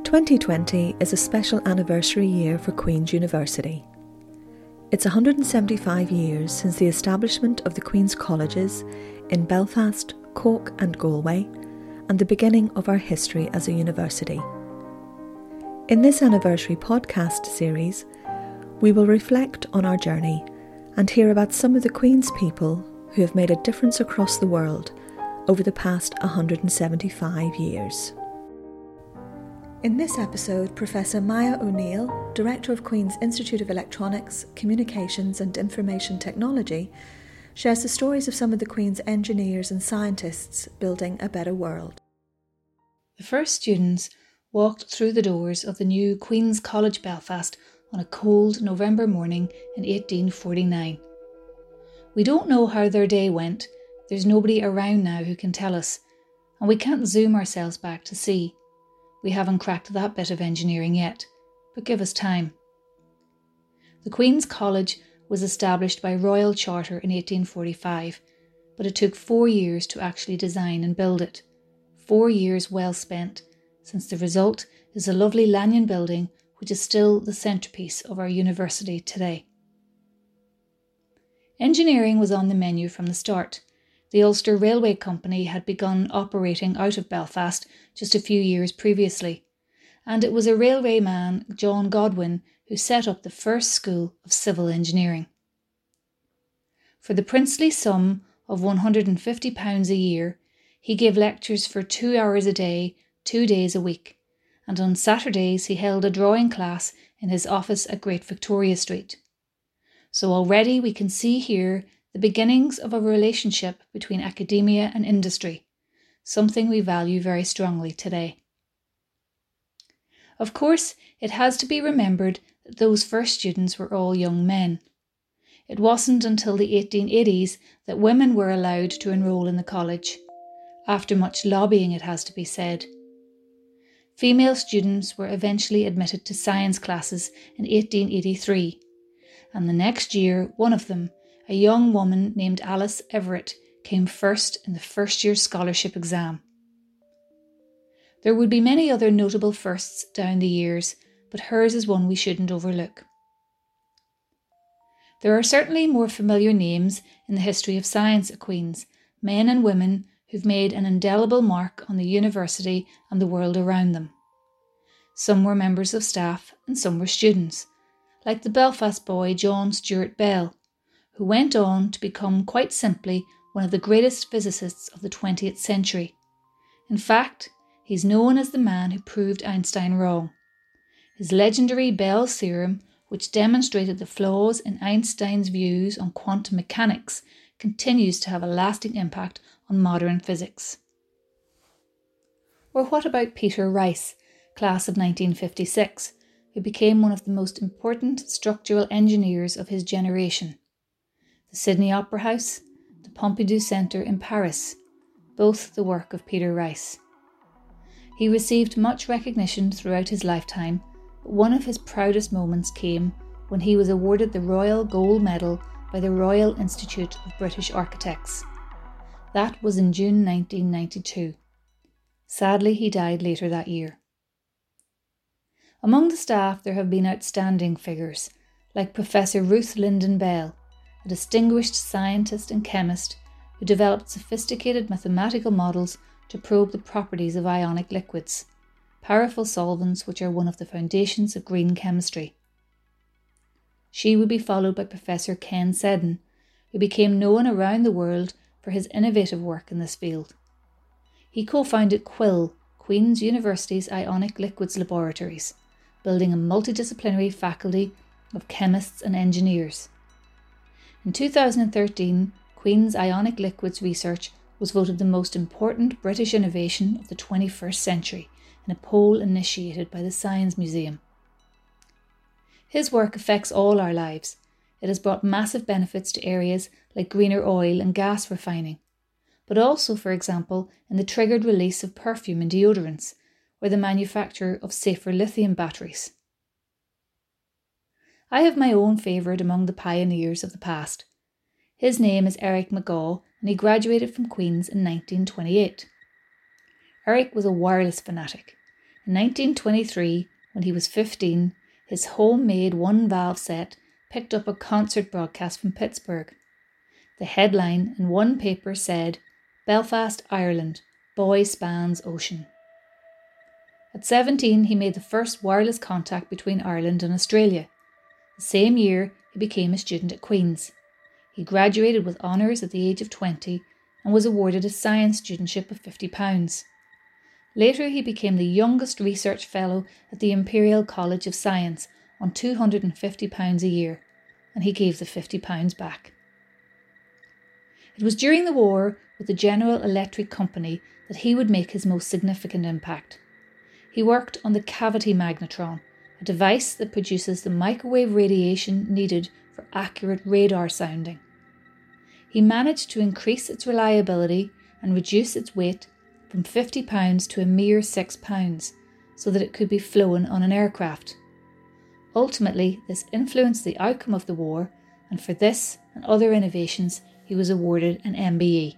2020 is a special anniversary year for Queen's University. It's 175 years since the establishment of the Queen's Colleges in Belfast, Cork and Galway, and the beginning of our history as a university. In this anniversary podcast series, we will reflect on our journey and hear about some of the Queen's people who have made a difference across the world over the past 175 years. In this episode, Professor Maya O'Neill, Director of Queen's Institute of Electronics, Communications and Information Technology, shares the stories of some of the Queen's engineers and scientists building a better world. The first students walked through the doors of the new Queen's College Belfast on a cold November morning in 1849. We don't know how their day went, there's nobody around now who can tell us, and we can't zoom ourselves back to see. We haven't cracked that bit of engineering yet, but give us time. The Queen's College was established by Royal Charter in 1845, but it took 4 years to actually design and build it. 4 years well spent, since the result is a lovely Lanyon building which is still the centrepiece of our university today. Engineering was on the menu from the start. The Ulster Railway Company had begun operating out of Belfast just a few years previously, and it was a railway man, John Godwin, who set up the first school of civil engineering. For the princely sum of £150 a year, he gave lectures for 2 hours a day, 2 days a week, and on Saturdays he held a drawing class in his office at Great Victoria Street. So already we can see here the beginnings of a relationship between academia and industry, something we value very strongly today. Of course, it has to be remembered that those first students were all young men. It wasn't until the 1880s that women were allowed to enrol in the college, after much lobbying, it has to be said. Female students were eventually admitted to science classes in 1883, and the next year one of them, a young woman named Alice Everett, came first in the first-year scholarship exam. There would be many other notable firsts down the years, but hers is one we shouldn't overlook. There are certainly more familiar names in the history of science at Queen's, men and women who've made an indelible mark on the university and the world around them. Some were members of staff and some were students, like the Belfast boy John Stuart Bell, who went on to become quite simply one of the greatest physicists of the 20th century. In fact, he's known as the man who proved Einstein wrong. His legendary Bell's theorem, which demonstrated the flaws in Einstein's views on quantum mechanics, continues to have a lasting impact on modern physics. Or what about Peter Rice, class of 1956, who became one of the most important structural engineers of his generation? The Sydney Opera House, the Pompidou Centre in Paris, both the work of Peter Rice. He received much recognition throughout his lifetime, but one of his proudest moments came when he was awarded the Royal Gold Medal by the Royal Institute of British Architects. That was in June 1992. Sadly, he died later that year. Among the staff there have been outstanding figures, like Professor Ruth Linden Bell, a distinguished scientist and chemist who developed sophisticated mathematical models to probe the properties of ionic liquids, powerful solvents which are one of the foundations of green chemistry. She would be followed by Professor Ken Seddon, who became known around the world for his innovative work in this field. He co-founded QUIL, Queen's University's Ionic Liquids Laboratories, building a multidisciplinary faculty of chemists and engineers. In 2013, Queen's Ionic Liquids research was voted the most important British innovation of the 21st century in a poll initiated by the Science Museum. His work affects all our lives. It has brought massive benefits to areas like greener oil and gas refining, but also, for example, in the triggered release of perfume and deodorants, or the manufacture of safer lithium batteries. I have my own favourite among the pioneers of the past. His name is Eric McGaw, and he graduated from Queen's in 1928. Eric was a wireless fanatic. In 1923, when he was 15, his homemade one-valve set picked up a concert broadcast from Pittsburgh. The headline in one paper said, "Belfast, Ireland, boy spans ocean." At 17, he made the first wireless contact between Ireland and Australia. The same year, he became a student at Queen's. He graduated with honours at the age of 20 and was awarded a science studentship of £50. Later, he became the youngest research fellow at the Imperial College of Science on £250 a year, and he gave the £50 back. It was during the war with the General Electric Company that he would make his most significant impact. He worked on the cavity magnetron, a device that produces the microwave radiation needed for accurate radar sounding. He managed to increase its reliability and reduce its weight from £50 to a mere £6, so that it could be flown on an aircraft. Ultimately, this influenced the outcome of the war, and for this and other innovations, he was awarded an MBE.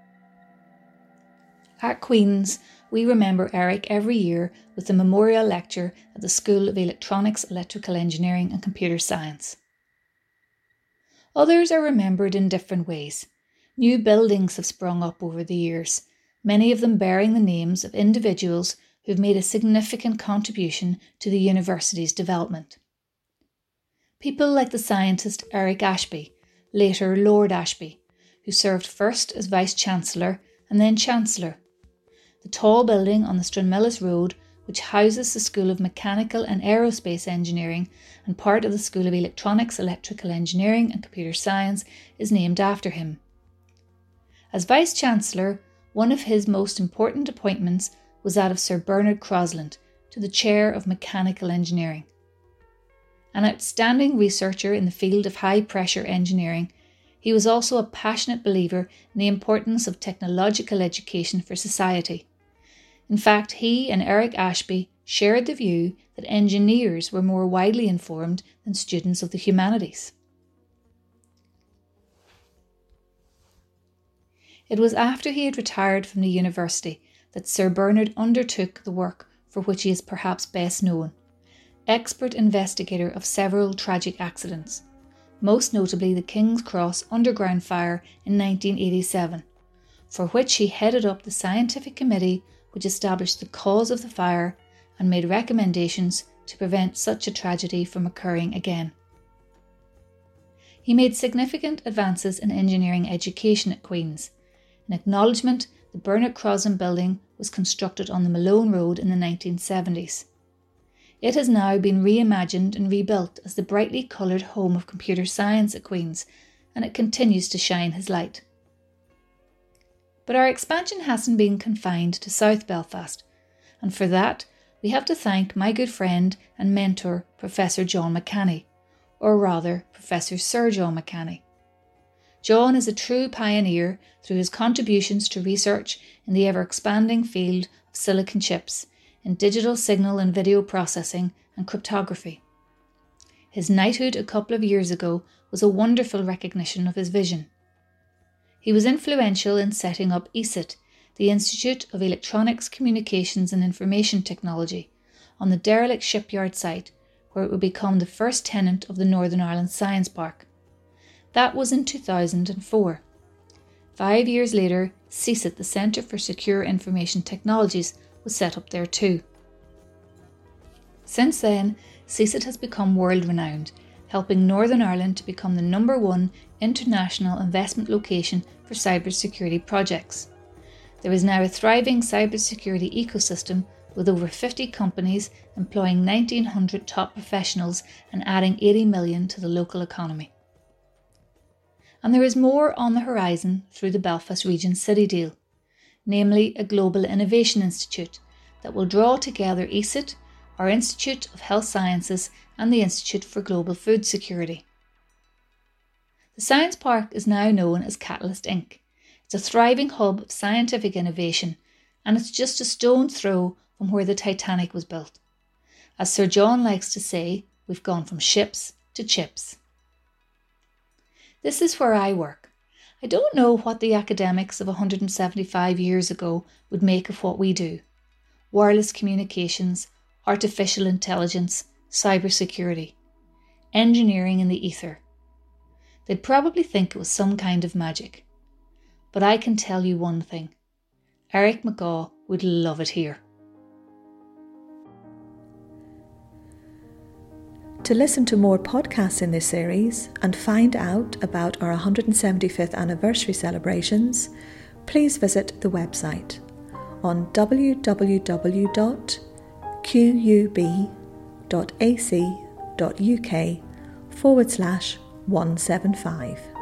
At Queen's, we remember Eric every year with the memorial lecture at the School of Electronics, Electrical Engineering and Computer Science. Others are remembered in different ways. New buildings have sprung up over the years, many of them bearing the names of individuals who've made a significant contribution to the university's development. People like the scientist Eric Ashby, later Lord Ashby, who served first as Vice-Chancellor and then Chancellor. The tall building on the Stranmillis Road, which houses the School of Mechanical and Aerospace Engineering and part of the School of Electronics, Electrical Engineering and Computer Science, is named after him. As Vice-Chancellor, one of his most important appointments was that of Sir Bernard Crosland to the Chair of Mechanical Engineering. An outstanding researcher in the field of high-pressure engineering, he was also a passionate believer in the importance of technological education for society. In fact, he and Eric Ashby shared the view that engineers were more widely informed than students of the humanities. It was after he had retired from the university that Sir Bernard undertook the work for which he is perhaps best known, expert investigator of several tragic accidents, most notably the King's Cross underground fire in 1987, for which he headed up the scientific committee which established the cause of the fire and made recommendations to prevent such a tragedy from occurring again. He made significant advances in engineering education at Queen's. In acknowledgement, the Bernard Crosland building was constructed on the Malone Road in the 1970s. It has now been reimagined and rebuilt as the brightly coloured home of computer science at Queen's, and it continues to shine his light. But our expansion hasn't been confined to South Belfast, and for that we have to thank my good friend and mentor, Professor John McCanney, or rather Professor Sir John McCanney. John is a true pioneer through his contributions to research in the ever-expanding field of silicon chips, in digital signal and video processing and cryptography. His knighthood a couple of years ago was a wonderful recognition of his vision. He was influential in setting up ESIT, the Institute of Electronics, Communications and Information Technology, on the derelict shipyard site where it would become the first tenant of the Northern Ireland Science Park. That was in 2004. 5 years later, CSIT, the Centre for Secure Information Technologies, was set up there too. Since then, CSIT has become world-renowned, helping Northern Ireland to become the #1 international investment location for cybersecurity projects. There is now a thriving cybersecurity ecosystem with over 50 companies employing 1,900 top professionals and adding 80 million to the local economy. And there is more on the horizon through the Belfast Region City deal, namely a Global Innovation Institute that will draw together ESIT, our Institute of Health Sciences and the Institute for Global Food Security. The Science Park is now known as Catalyst Inc. It's a thriving hub of scientific innovation, and it's just a stone's throw from where the Titanic was built. As Sir John likes to say, we've gone from ships to chips. This is where I work. I don't know what the academics of 175 years ago would make of what we do. wireless communications, artificial intelligence, cybersecurity, engineering in the ether. They'd probably think it was some kind of magic. But I can tell you one thing. Eric McGaw would love it here. To listen to more podcasts in this series and find out about our 175th anniversary celebrations, please visit the website on www.qub.ac.uk/175.